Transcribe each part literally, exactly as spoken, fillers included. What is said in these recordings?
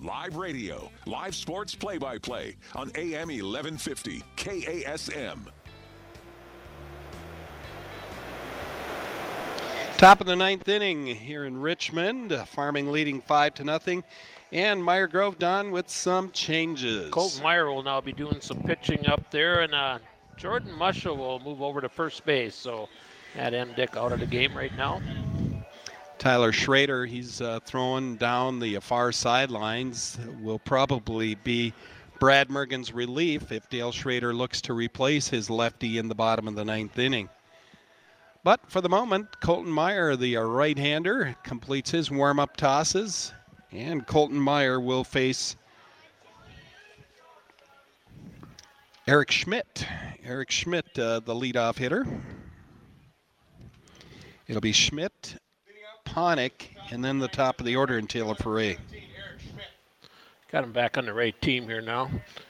Live radio, live sports play-by-play on A M eleven fifty K A S M. Top of the ninth inning here in Richmond. Farming leading five to nothing. And Meyer Grove done with some changes. Colton Meyer will now be doing some pitching up there, and uh, Jordan Musha will move over to first base. So Matt Emdick out of the game right now. Tyler Schrader, he's uh, throwing down the far sidelines. Will probably be Brad Mergen's relief if Dale Schrader looks to replace his lefty in the bottom of the ninth inning. But for the moment, Colton Meyer, the uh, right-hander, completes his warm-up tosses. And Colton Meyer will face Eric Schmidt. Eric Schmidt, uh, the leadoff hitter. It'll be Schmidt, Ponick, and then the top of the order in Taylor Foray. Got him back on the right team here now.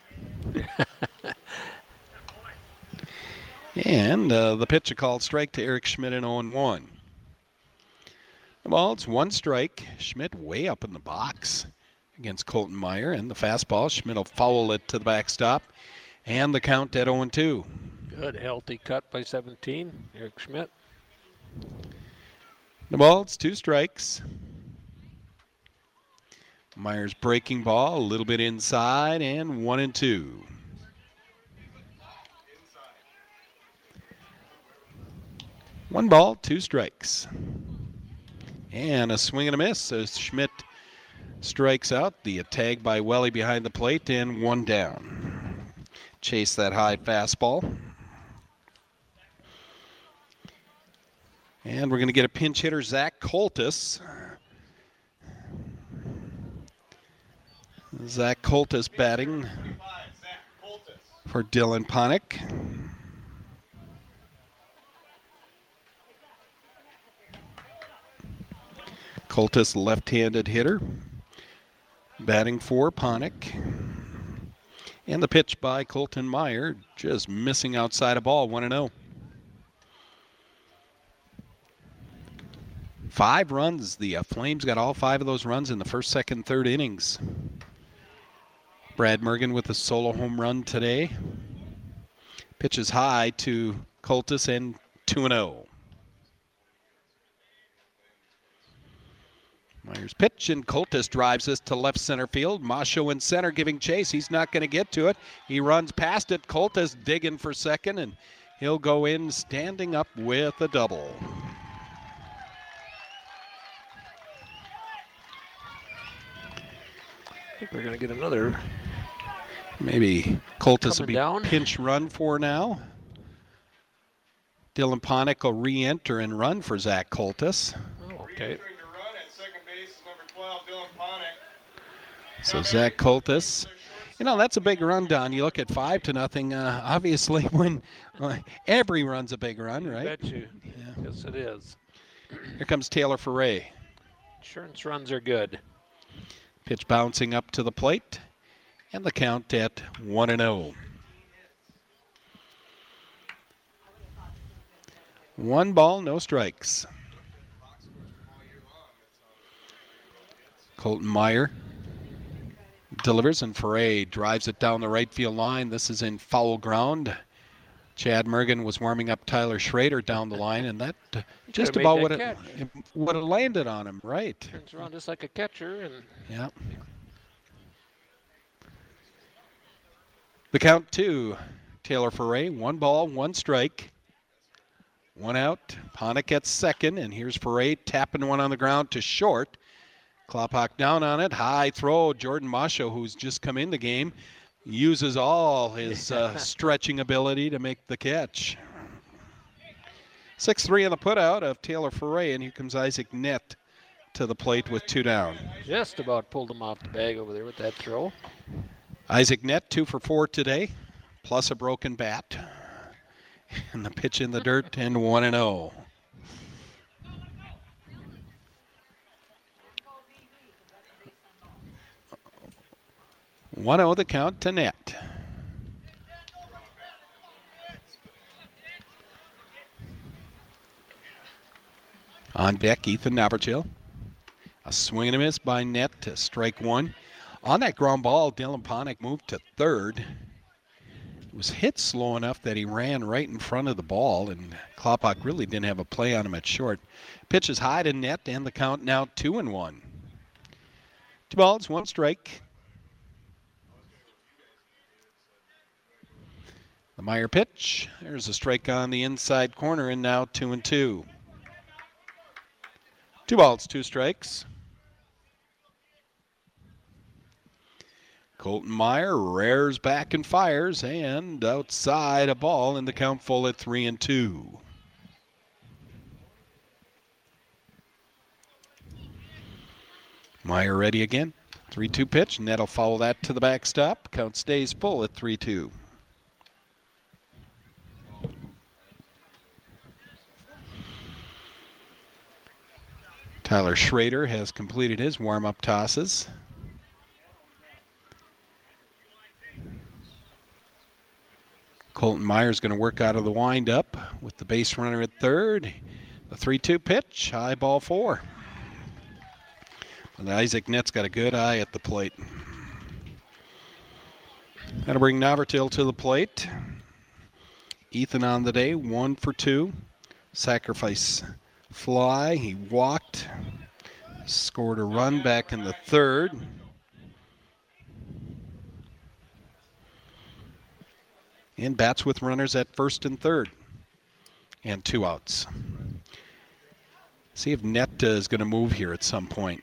And uh, the pitch a called strike to Eric Schmidt in oh one. The ball, it's one strike. Schmidt way up in the box against Colton Meyer. And the fastball, Schmidt will foul it to the backstop. And the count at oh two. Good, healthy cut by seventeen, Eric Schmidt. The ball, it's two strikes. Meyer's breaking ball, a little bit inside, and one and two. One ball, two strikes. And a swing and a miss as Schmidt strikes out. The tag by Welly behind the plate and one down. Chase that high fastball. And we're going to get a pinch hitter, Zach Coltis. Zach Coltis batting for Dylan Ponick. Coltis, left-handed hitter, batting for Ponick. And the pitch by Colton Meyer, just missing outside a ball, one and oh. Five runs. The uh, Flames got all five of those runs in the first, second, third innings. Brad Mergen with a solo home run today. Pitches high to Coltis and two and oh. Meyer's pitch, and Coltis drives this to left center field. Masho in center giving chase. He's not going to get to it. He runs past it. Coltis digging for second, and he'll go in standing up with a double. I think we're going to get another. Maybe Coltis will be down. Pinch run for now. Dylan Ponick will re-enter and run for Zach Coltis. Oh, okay. So Zach Coltis, you know, that's a big run, Don. You look at five to nothing. Uh, obviously, when uh, every run's a big run, right? I bet you. Yeah. Yes, it is. Here comes Taylor Foray. Insurance runs are good. Pitch bouncing up to the plate, and the count at one and oh. One ball, no strikes. Colton Meyer delivers, and Foray drives it down the right field line. This is in foul ground. Chad Mergen was warming up Tyler Schrader down the line, and that uh, just about what it, it would have landed on him, right? Turns around just like a catcher, and yeah. The count to Taylor Foray, one ball, one strike, one out. Ponick at second, and here's Foray tapping one on the ground to short. Klopak down on it, high throw. Jordan Masho, who's just come in the game, uses all his uh, stretching ability to make the catch. six three on the putout of Taylor Foray, and here comes Isaac Nett to the plate with two down. Just about pulled him off the bag over there with that throw. Isaac Nett, two for four today, plus a broken bat. And the pitch in the dirt, and one and oh. one oh the count to Nett. On deck, Ethan Naberchill. A swing and a miss by Nett to strike one. On that ground ball, Dylan Ponick moved to third. It was hit slow enough that he ran right in front of the ball, and Kloppach really didn't have a play on him at short. Pitch is high to net, and the count now two and one. Two balls, one strike. The Meyer pitch. There's a strike on the inside corner, and now two and two. Two balls, two strikes. Colton Meyer rears back and fires, and outside a ball, and the count full at three and two. Meyer ready again. three two pitch, and that'll follow that to the backstop. Count stays full at three two. Tyler Schrader has completed his warm-up tosses. Colton Meyer's going to work out of the windup with the base runner at third. The three two pitch, high ball four. And Isaac Nett's got a good eye at the plate. That'll bring Navratil to the plate. Ethan on the day, one for two. Sacrifice fly, he walked. Scored a run back in the third. And bats with runners at first and third. And two outs. See if Nett uh, is going to move here at some point.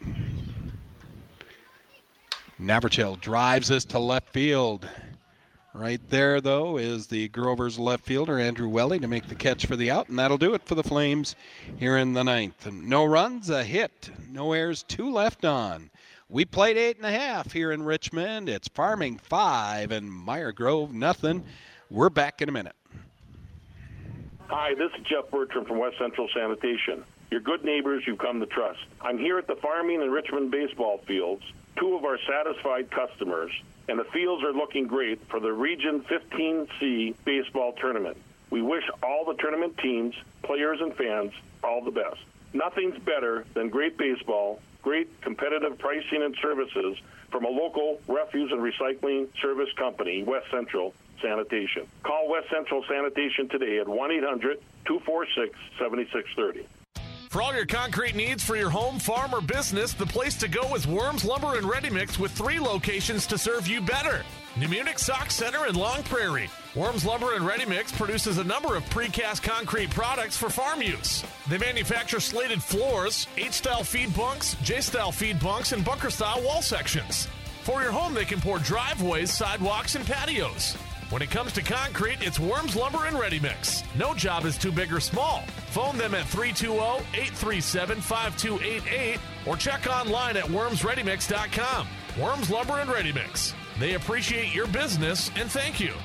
Navratil drives this to left field. Right there, though, is the Grover's left fielder, Andrew Welly, to make the catch for the out, and that'll do it for the Flames here in the ninth. No runs, a hit, no errors, two left on. We played eight and a half here in Richmond. It's Farming five and Meyer Grove nothing. We're back in a minute. Hi, this is Jeff Bertram from West Central Sanitation. Your good neighbors you've come to trust. I'm here at the Farming and Richmond baseball fields, two of our satisfied customers, and the fields are looking great for the Region fifteen C baseball tournament. We wish all the tournament teams, players, and fans all the best. Nothing's better than great baseball, great competitive pricing and services from a local refuse and recycling service company, West Central Sanitation. Call West Central Sanitation today at one eight hundred two four six seven six three zero. For all your concrete needs for your home, farm, or business, the place to go is Worms Lumber and Ready Mix with three locations to serve you better. New Munich Sock Center and Long Prairie. Worms Lumber and Ready Mix produces a number of precast concrete products for farm use. They manufacture slated floors, H-style feed bunks, J-style feed bunks, and bunker-style wall sections. For your home, they can pour driveways, sidewalks, and patios. When it comes to concrete, it's Worms Lumber and Ready Mix. No job is too big or small. Phone them at three two zero, eight three seven, five two eight eight or check online at worms ready mix dot com. Worms Lumber and Ready Mix. They appreciate your business and thank you.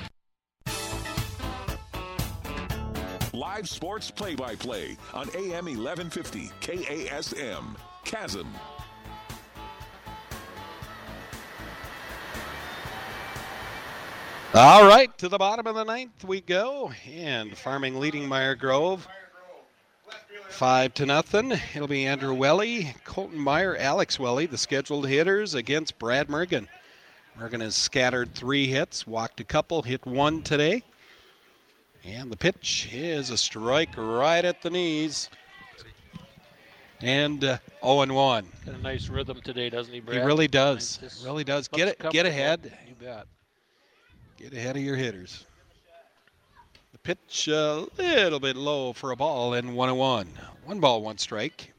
Live sports play-by-play on A M eleven fifty K A S M. Chasm. All right, to the bottom of the ninth we go, and Farming leading Meyer Grove five to nothing. It'll be Andrew Welly, Colton Meyer, Alex Welly, the scheduled hitters against Brad Mergen. Mergen has scattered three hits, walked a couple, hit one today, and the pitch is a strike right at the knees. And uh, oh and one. Got a nice rhythm today, doesn't he, Brad? He really does. Nice. Really does. Get it. Get ahead. You bet. Get ahead of your hitters. The pitch a little bit low for a ball, and one and one. One ball, one strike.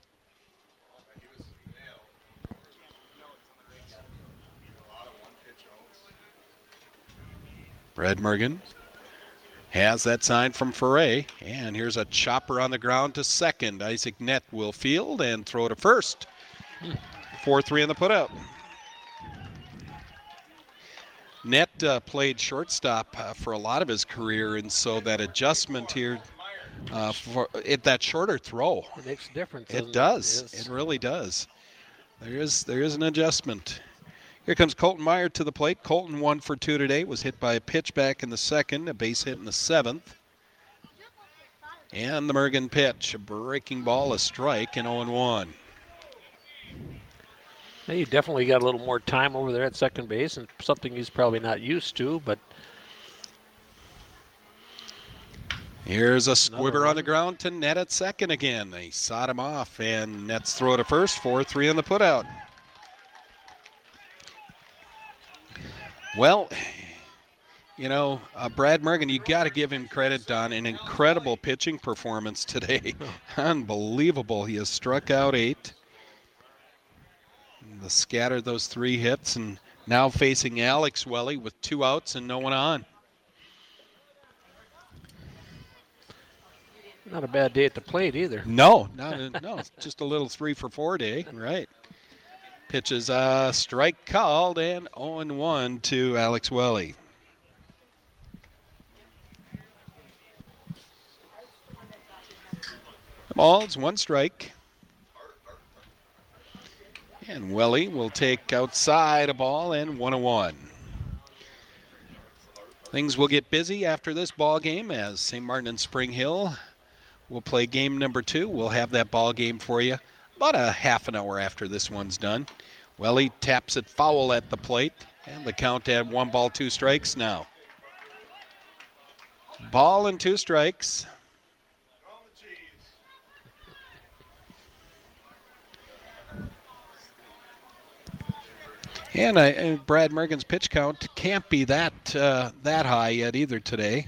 Brad Mergen has that sign from Foray, and here's a chopper on the ground to second. Isaac Nett will field and throw to first. four three in the putout. Nett uh, played shortstop uh, for a lot of his career, and so that adjustment here, uh, for it that shorter throw, it makes a difference. It does. It, it really does. There is there is an adjustment. Here comes Colton Meyer to the plate. Colton one for two today. Was hit by a pitch back in the second, a base hit in the seventh, and the Mergen pitch, a breaking ball, a strike, and oh and one. Now you definitely got a little more time over there at second base, and something he's probably not used to, but here's a squibber on the ground to net at second again. They sawed him off, and Nets throw to first, four three on the putout. Well, you know, uh, Brad Mergen, you got to give him credit, Don. An incredible pitching performance today. Unbelievable. He has struck out eight. The scattered those three hits, and now facing Alex Welly with two outs and no one on. Not a bad day at the plate either. No, no, no. Just a little three for four day, right? Pitches a strike called, and oh and one to Alex Welly. Balls, one strike. And Welly will take outside a ball and one and one. Things will get busy after this ball game as Saint Martin and Spring Hill will play game number two. We'll have that ball game for you about a half an hour after this one's done. Welly taps it foul at the plate, and the count at one ball, two strikes now. Ball and two strikes. And uh, Brad Mergen's pitch count can't be that uh, that high yet either today.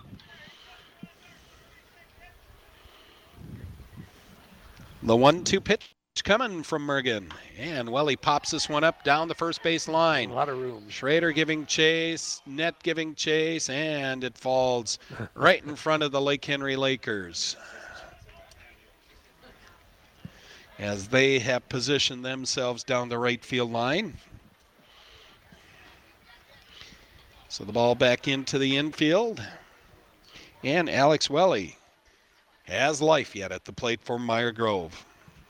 The one two pitch coming from Mergen. And Welly pops this one up down the first base line. A lot of room. Schrader giving chase, Net giving chase, and it falls right in front of the Lake Henry Lakers, as they have positioned themselves down the right field line. So the ball back into the infield. And Alex Welly has life yet at the plate for Meyer Grove.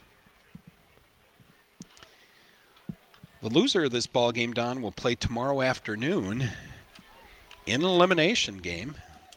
The loser of this ball game, Don, will play tomorrow afternoon in an elimination game.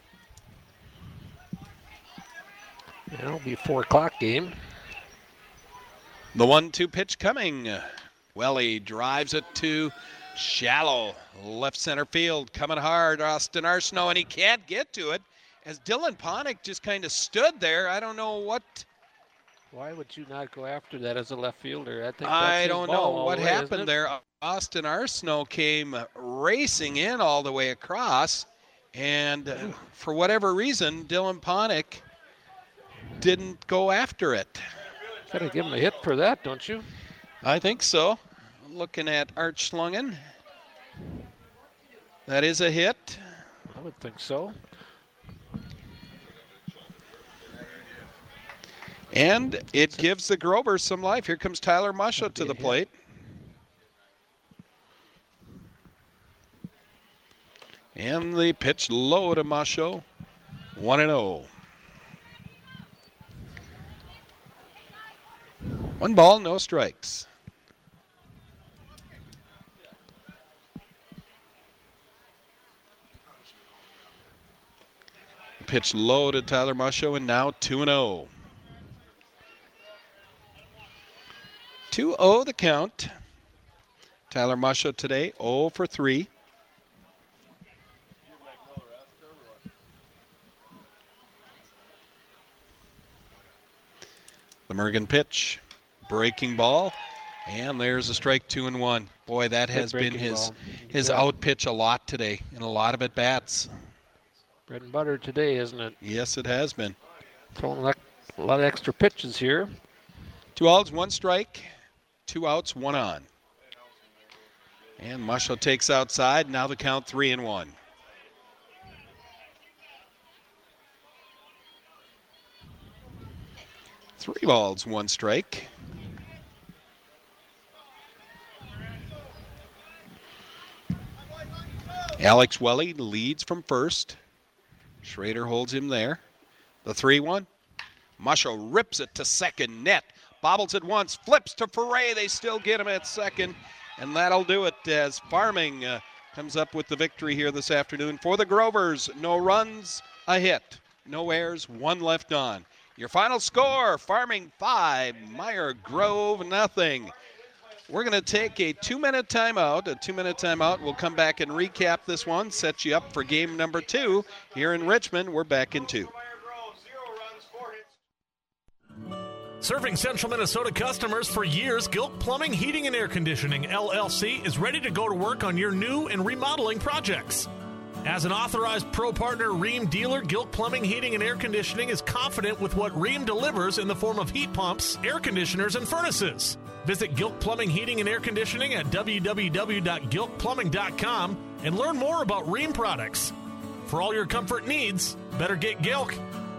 It'll be a four o'clock game. The one two pitch coming. Welly drives it to shallow left center field, coming hard, Austin Arsenault, and he can't get to it as Dylan Ponick just kind of stood there. I don't know what. Why would you not go after that as a left fielder? I think that's I his don't ball know all what the way, isn't happened it? there. Austin Arsenault came racing in all the way across, and uh, for whatever reason, Dylan Ponick didn't go after it. Gotta give him a hit for that, don't you? I think so. Looking at Art Schlungen. That is a hit. I would think so. And it gives the Grovers some life. Here comes Tyler Musha to the plate. And the pitch low to Musha. one and oh. One ball, no strikes. Pitch low to Tyler Musha, and now two and oh. two oh the count. Tyler Musha today, oh for three. The Mergen pitch, breaking ball, and there's a strike, two and one. Boy, that has been his his Yeah. out pitch a lot today in a lot of at bats. Bread and butter today, isn't it? Yes, it has been. Throwing like a lot of extra pitches here. Two outs, one strike, two outs, one on. And Musha takes outside. Now the count three and one. Three balls, one strike. Alex Welly leads from first. Schrader holds him there. The three one. Musha rips it to second. Net bobbles it once, flips to Foray. They still get him at second. And that'll do it as Farming uh, comes up with the victory here this afternoon for the Grovers. No runs, a hit. No errors, one left on. Your final score, Farming five, Meyer Grove nothing. we're going to take a two-minute timeout. A two-minute timeout. We'll come back and recap this one, set you up for game number two here in Richmond. We're back in two. Serving Central Minnesota customers for years, Gilk Plumbing, Heating, and Air Conditioning, L L C, is ready to go to work on your new and remodeling projects. As an authorized pro partner Rheem dealer, Gilk Plumbing, Heating, and Air Conditioning is confident with what Rheem delivers in the form of heat pumps, air conditioners, and furnaces. Visit Gilk Plumbing, Heating, and Air Conditioning at w w w dot gilk plumbing dot com and learn more about Rheem products. For all your comfort needs, better get Gilk.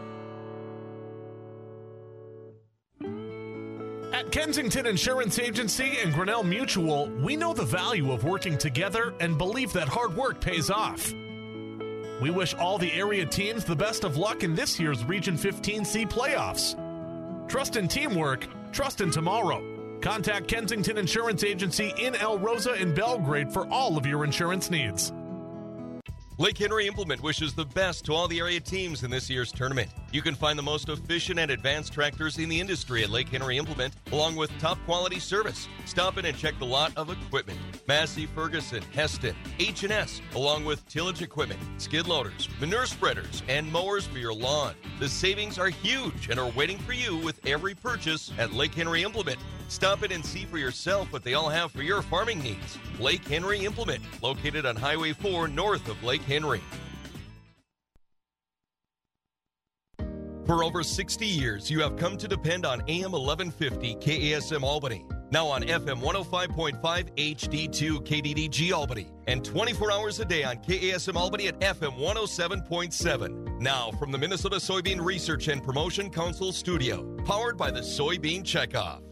At Kensington Insurance Agency and Grinnell Mutual, we know the value of working together and believe that hard work pays off. We wish all the area teams the best of luck in this year's Region fifteen C playoffs. Trust in teamwork, trust in tomorrow. Contact Kensington Insurance Agency in El Rosa and Belgrade for all of your insurance needs. Lake Henry Implement wishes the best to all the area teams in this year's tournament. You can find the most efficient and advanced tractors in the industry at Lake Henry Implement, along with top quality service. Stop in and check the lot of equipment. Massey, Ferguson, Heston, H and S, along with tillage equipment, skid loaders, manure spreaders, and mowers for your lawn. The savings are huge and are waiting for you with every purchase at Lake Henry Implement. Stop in and see for yourself what they all have for your farming needs. Lake Henry Implement, located on Highway four north of Lake Henry. For over sixty years, you have come to depend on A M eleven fifty K A S M Albany. Now on F M one oh five point five H D two K D D G Albany. And twenty-four hours a day on K A S M Albany at F M one oh seven point seven. Now from the Minnesota Soybean Research and Promotion Council studio. Powered by the Soybean Checkoff.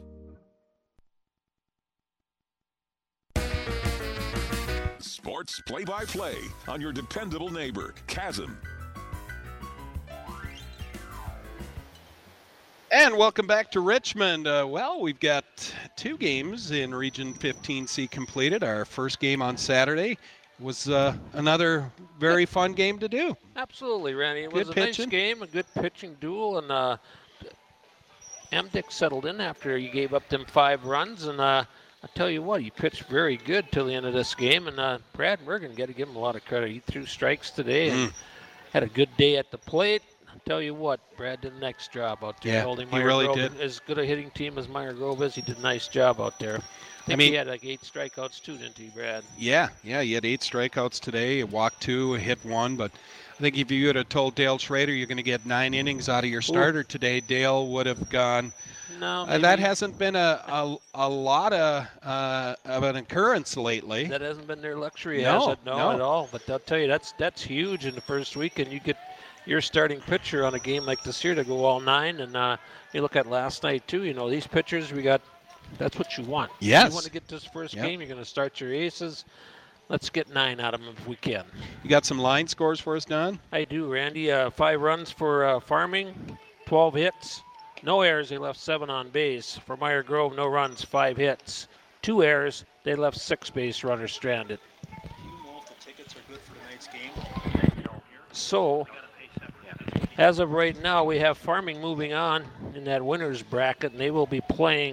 Sports play-by-play on your dependable neighbor, Chasm. And welcome back to Richmond. Uh, well, we've got two games in Region fifteen C completed. Our first game on Saturday was uh, another very fun game to do. Absolutely, Randy. It Good was a pitching. nice game, a good pitching duel, and uh, M. Dick settled in after he gave up them five runs. And uh, I'll tell you what, he pitched very good till the end of this game. And uh, Brad Mergen, got to give him a lot of credit. He threw strikes today and Mm. had a good day at the plate. I'll tell you what, Brad did a nice job out there. Yeah, holding he Meyer really Grove. did. As good a hitting team as Meyer Grove is, he did a nice job out there. I think mean- he had like eight strikeouts too, didn't he, Brad? Yeah, yeah, he had eight strikeouts today. He walked two, hit one, but I think if you would have told Dale Schrader you're going to get nine innings out of your starter today, Dale would have gone. No, Uh, that maybe- hasn't been a a, a lot of uh, of an occurrence lately. That hasn't been their luxury, No, has it? No, no. at all. But I'll tell you, that's that's huge in the first week, and you get your starting pitcher on a game like this here to go all nine. And uh, you look at last night too. You know, these pitchers we got. That's what you want. Yes. You want to get this first Yep. game. You're going to start your aces. Let's get nine out of them if we can. You got some line scores for us, Don? I do, Randy. Uh, five runs for uh, Farming, twelve hits. No errors, they left seven on base. For Meyer Grove, no runs, five hits. Two errors, they left six base runners stranded. Do you know if the tickets are good for tonight's game? So, as of right now, we have Farming moving on in that winner's bracket, and they will be playing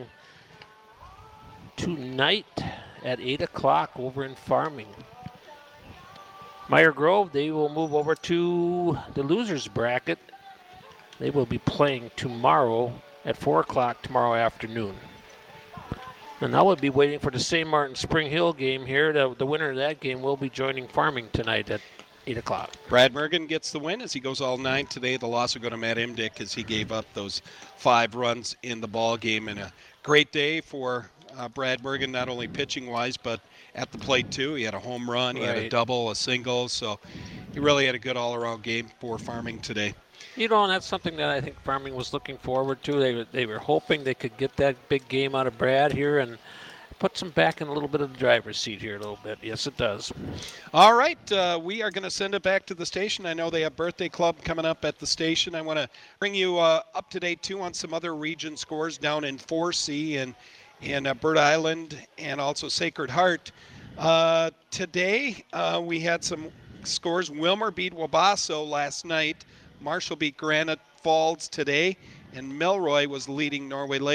tonight at eight o'clock over in Farming. Meyer Grove, they will move over to the loser's bracket. They will be playing tomorrow at four o'clock tomorrow afternoon. And I will be waiting for the Saint Martin Spring Hill game here. The, the winner of that game will be joining Farming tonight at eight o'clock. Brad Mergen gets the win as he goes all nine today. The loss will go to Matt Imdick as he gave up those five runs in the ball game. And a great day for uh, Brad Mergen, not only pitching-wise, but at the plate, too. He had a home run, he had a Right. double, a single. So he really had a good all-around game for Farming today. You know, and that's something that I think Farming was looking forward to. They were, they were hoping they could get that big game out of Brad here and puts them back in a little bit of the driver's seat here a little bit. Yes, it does. All right, uh, we are going to send it back to the station. I know they have Birthday Club coming up at the station. I want to bring you uh, up to date, too, on some other region scores down in four C and in uh, Bird Island and also Sacred Heart. Uh, today, uh, we had some scores. Wilmer beat Wabasso last night. Marshall beat Granite Falls today. And Milroy was leading Norway Lake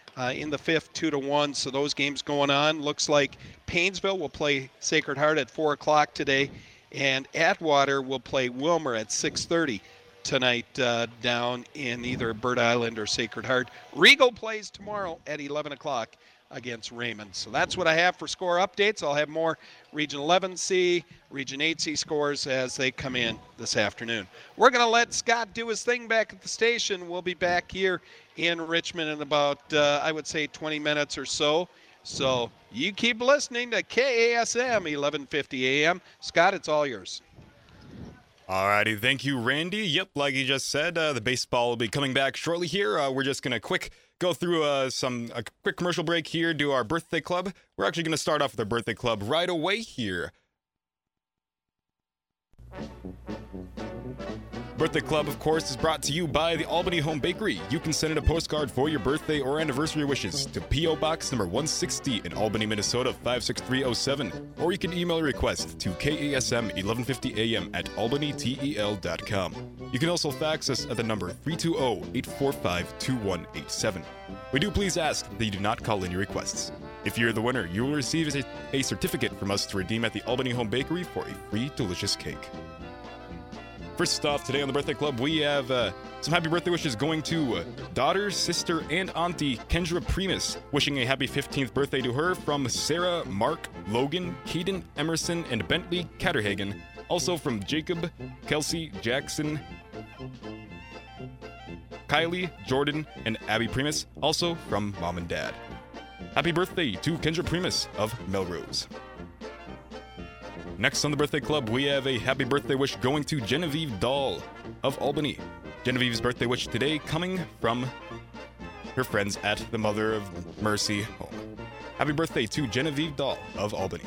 uh, in the fifth, two to one. So those games going on. Looks like Painesville will play Sacred Heart at four o'clock today, and Atwater will play Wilmer at six thirty tonight uh, down in either Bird Island or Sacred Heart. Regal plays tomorrow at eleven o'clock against Raymond. So that's what I have for score updates. I'll have more Region eleven C, Region eight C scores as they come in this afternoon. We're going to let Scott do his thing back at the station. We'll be back here in Richmond in about, uh, I would say, twenty minutes or so. So you keep listening to K A S M eleven fifty A M. Scott, it's all yours. Alrighty, thank you, Randy. Yep, like you just said, uh, the baseball will be coming back shortly here. Uh, we're just going to quick go through uh, some a quick commercial break here, do our birthday club. We're actually going to start off with our birthday club right away here. Birthday Club, of course, is brought to you by the Albany Home Bakery. You can send in a postcard for your birthday or anniversary wishes to P O Box number one sixty in Albany, Minnesota five six three oh seven. Or you can email a request to K A S M eleven fifty A M at albany tel dot com. You can also fax us at the number three two zero, eight four five, two one eight seven. We do please ask that you do not call in your requests. If you're the winner, you will receive a, a certificate from us to redeem at the Albany Home Bakery for a free delicious cake. First off, today on the Birthday Club, we have uh, some happy birthday wishes going to uh, daughter, sister, and auntie Kendra Primus. Wishing a happy fifteenth birthday to her from Sarah, Mark, Logan, Keaton, Emerson, and Bentley Catterhagen. Also from Jacob, Kelsey, Jackson, Kylie, Jordan, and Abby Primus. Also from Mom and Dad. Happy birthday to Kendra Primus of Melrose. Next on the Birthday Club, we have a happy birthday wish going to Genevieve Dahl of Albany. Genevieve's birthday wish today coming from her friends at the Mother of Mercy home. Happy birthday to Genevieve Dahl of Albany.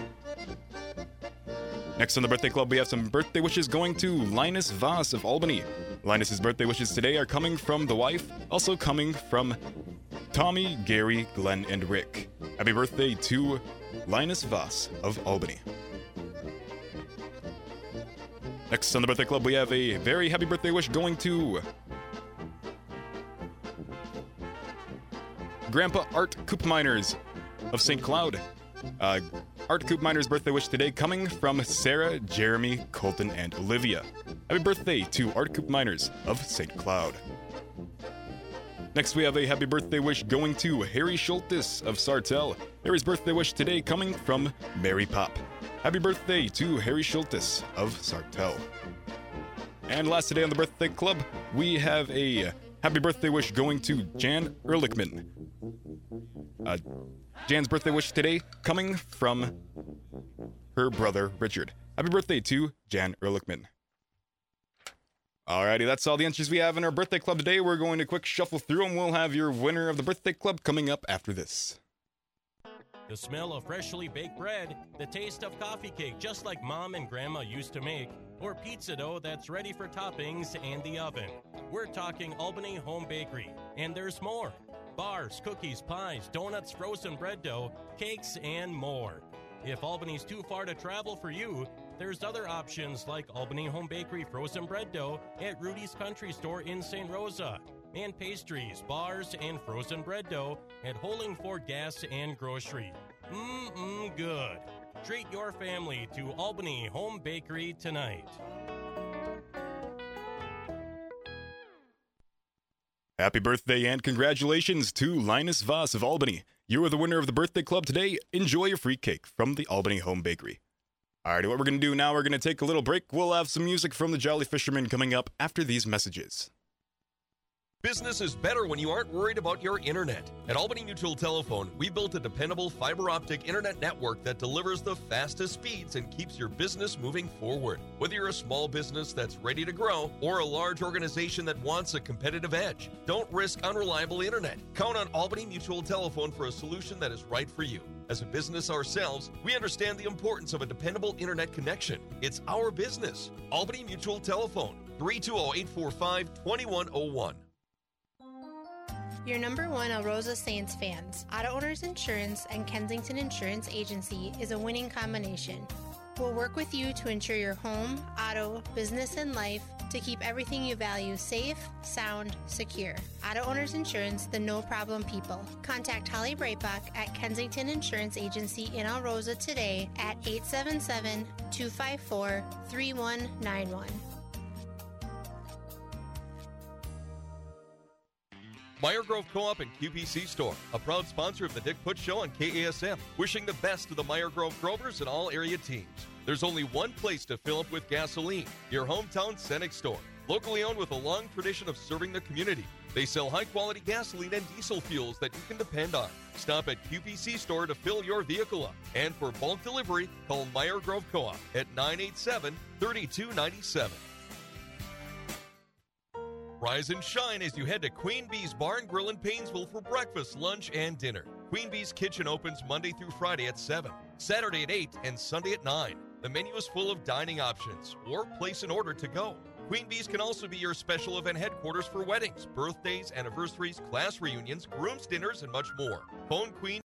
Next on the Birthday Club, we have some birthday wishes going to Linus Voss of Albany. Linus's birthday wishes today are coming from the wife, also coming from Tommy, Gary, Glenn, and Rick. Happy birthday to Linus Voss of Albany. Next on the Birthday Club, we have a very happy birthday wish going to Grandpa Art Koopminers of Saint Cloud. Uh, Art Koopminer's birthday wish today coming from Sarah, Jeremy, Colton, and Olivia. Happy birthday to Art Koopminers of Saint Cloud. Next, we have a happy birthday wish going to Harry Schultes of Sartell. Harry's birthday wish today coming from Mary Pop. Happy birthday to Harry Schultes of Sartell. And last today on the Birthday Club, we have a happy birthday wish going to Jan Ehrlichman. Uh, Jan's birthday wish today coming from her brother Richard. Happy birthday to Jan Ehrlichman. Alrighty, that's all the entries we have in our Birthday Club today. We're going to quick shuffle through and we'll have your winner of the Birthday Club coming up after this. The smell of freshly baked bread, the taste of coffee cake just like Mom and Grandma used to make, or pizza dough that's ready for toppings and the oven. We're talking Albany Home Bakery, and there's more. Bars, cookies, pies, donuts, frozen bread dough, cakes, and more. If Albany's too far to travel for you, there's other options like Albany Home Bakery frozen bread dough at Rudy's Country Store in Saint Rosa, and pastries, bars, and frozen bread dough at Hollingford Gas and Grocery. Mmm, good. Treat your family to Albany Home Bakery tonight. Happy birthday and congratulations to Linus Voss of Albany. You are the winner of the Birthday Club today. Enjoy your free cake from the Albany Home Bakery. Alrighty, what we're going to do now, we're going to take a little break. We'll have some music from the Jolly Fishermen coming up after these messages. Business is better when you aren't worried about your internet. At Albany Mutual Telephone, we built a dependable fiber optic internet network that delivers the fastest speeds and keeps your business moving forward. Whether you're a small business that's ready to grow or a large organization that wants a competitive edge, don't risk unreliable internet. Count on Albany Mutual Telephone for a solution that is right for you. As a business ourselves, we understand the importance of a dependable internet connection. It's our business. Albany Mutual Telephone, three two zero, eight four five, two one zero one. Your number one Alrosa Saints fans, Auto Owners Insurance and Kensington Insurance Agency is a winning combination. We'll work with you to ensure your home, auto, business, and life to keep everything you value safe, sound, secure. Auto Owners Insurance, the no-problem people. Contact Holly Breitbach at Kensington Insurance Agency in El Rosa today at eight seven seven, two five four, three one nine one. Meyer Grove Co-op and Q P C Store, a proud sponsor of the Dick Putz Show on K A S M, wishing the best to the Meyer Grove Grovers and all area teams. There's only one place to fill up with gasoline, your hometown Cenex store. Locally owned with a long tradition of serving the community. They sell high-quality gasoline and diesel fuels that you can depend on. Stop at Q P C Store to fill your vehicle up. And for bulk delivery, call Meyer Grove Co-op at nine eight seven, three two nine seven. Rise and shine as you head to Queen Bee's Bar and Grill in Paynesville for breakfast, lunch, and dinner. Queen Bee's Kitchen opens Monday through Friday at seven, Saturday at eight, and Sunday at nine. The menu is full of dining options, or place an order to go. Queen Bee's can also be your special event headquarters for weddings, birthdays, anniversaries, class reunions, grooms' dinners, and much more. Phone Queen